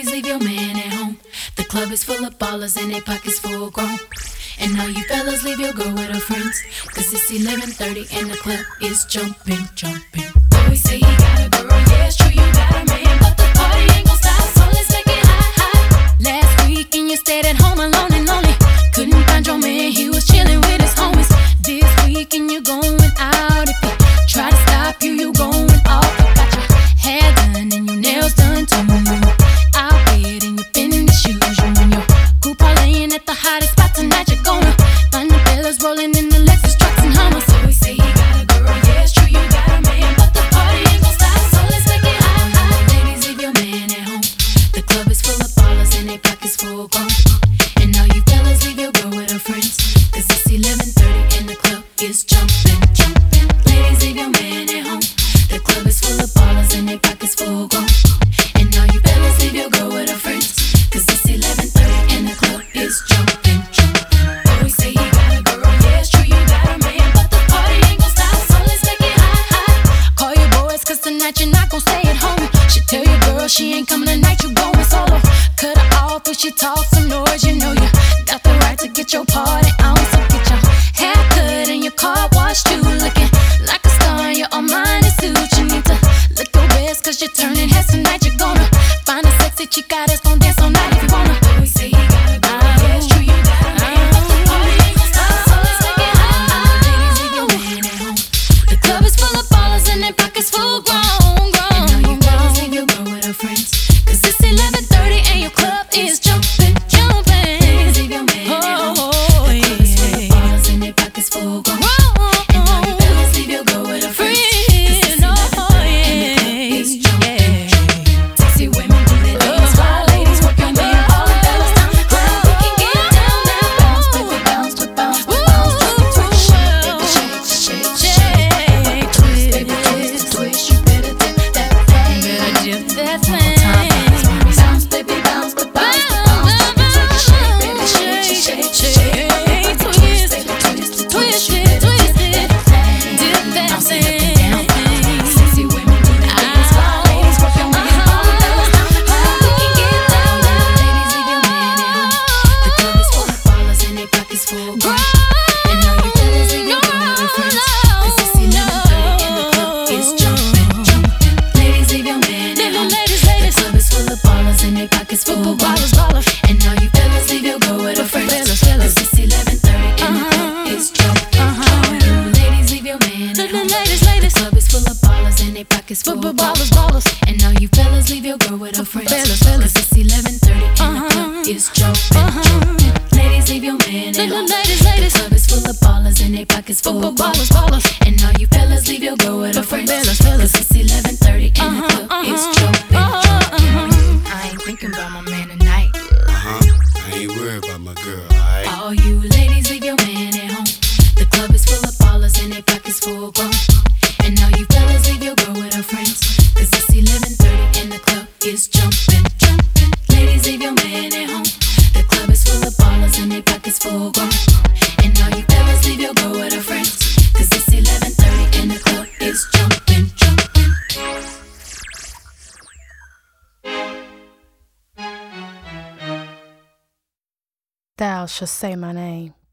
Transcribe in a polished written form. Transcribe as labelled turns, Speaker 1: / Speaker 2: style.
Speaker 1: ladies, leave your man at home. The club is full of ballers and they pockets full grown. And all you fellas, leave your girl with her friends, cause it's 11:30 and the club is jumping, jumping. Boys say he got a girl, yeah, it's true, you got a man, but the party ain't gon' stop, so let's make it hot, hot. Last weekend you stayed at home alone and lonely. Couldn't find your man, he was chilling with his homies. This weekend you going out. If he try to stop you, you going off. You got your hair done and your nails done too. Out bed and you pinning the shoes. You and your crew parlaying at the hottest spot tonight. You're gonna find the fellas rolling in the Lexus trucks and Hummers. So we say he got a girl, yeah, it's true, you got a man, but the party ain't gon' stop, so let's make it hot, hot. Ladies, leave your man at home. The club is full of ballers and they pockets full grown. And all you fellas, leave your girl with her friends, cause it's 11:30 and the club is jumping, jumping. Ladies, leave your man at home. The club is full of ballers and they pockets full grown. And all you fellas, leave your girl with her friends, cause it's 11:30 and the club is jumping, jumping. Boys say he got a girl, yeah, it's true, you got a man, but the party ain't gon' stop, so let's make it hot, hot. Call your boys, cause tonight you're not gon' stay at home. She tell your girl she ain't coming tonight, you going solo. Cut her off if she talks some noise, you know you got the right to get your party on. So get your hair cut and your car washed too, looking like a star in your Armani suit. You need to look your best, cause you're turning heads tonight. You're gonna find a sexy chica that's gonna dance all night if you wanna. We say he got a girl, yeah, it's true, you got a man, but the party ain't gon' stop, so let's make it hot, hot. Ladies, leave your man at home. The club is full of ballers and their pockets full grown, grown. And all you fellas, leave your girl with her friends, cause it's 11:30 and your club is jumping, jumping. Ladies, leave your man at home. The club is full of ballers and their pockets full grown. And all you fellas, leave your girl with her friends, cause it's 11:30 and the club is jumping, jumping. Sexy women do their things, fly ladies work your man. All the fellas down the club, we can get down now. Bounce, baby, bounce, but bounce, but bounce. Twist, shake, baby, shake, shake, shake. Twist, baby, twist, twist. You better dip that thing. Better dip that thing. Bounce, baby, bounce, but bounce, but bounce. Shake, baby, shake, shake, shake. Twist, baby, twist, twist it, twist it. Dip that thing. Sexy women do their things, fly ladies work your man. All the fellas down the club, we can get down now. Ladies, leave your man at home. The club is full of ballers and their pockets full grown. And all you fellas, leave your girl with her friends, cause it's 11:30 and the club is jumping, jumping. Ladies, leave your man at home. The club is full of ballers and their pockets full grown. And all you fellas, leave your girl with her friends, cause it's 11:30 and the club is jumping, jumping. Ladies, leave your man at home. The club is full of ballers and their pockets full grown. And all you fellas, leave your girl with her friends, cause it's 11:30 and the club is jumping, jumping. Ladies, leave your man at home. The club is full of ballers and their pockets full grown. And all you fellas, leave your girl with her friends, cause it's 11:30 and the club is jumping, jumping. I ain't thinking about my man tonight.
Speaker 2: I ain't worried about my girl, alright?
Speaker 1: All you ladies, leave your man at home. The club is full of ballers and their pockets full grown. And all you fellas, leave your girl with her friends, cause it's 11:30 and the club is jumping, jumping. Ladies, leave your man at home. The club is full of ballers and their pockets full grown. And all you fellas, leave your girl with her friends, cause it's 11:30 and the club is jumping, jumping.
Speaker 3: Thou shalt say my name.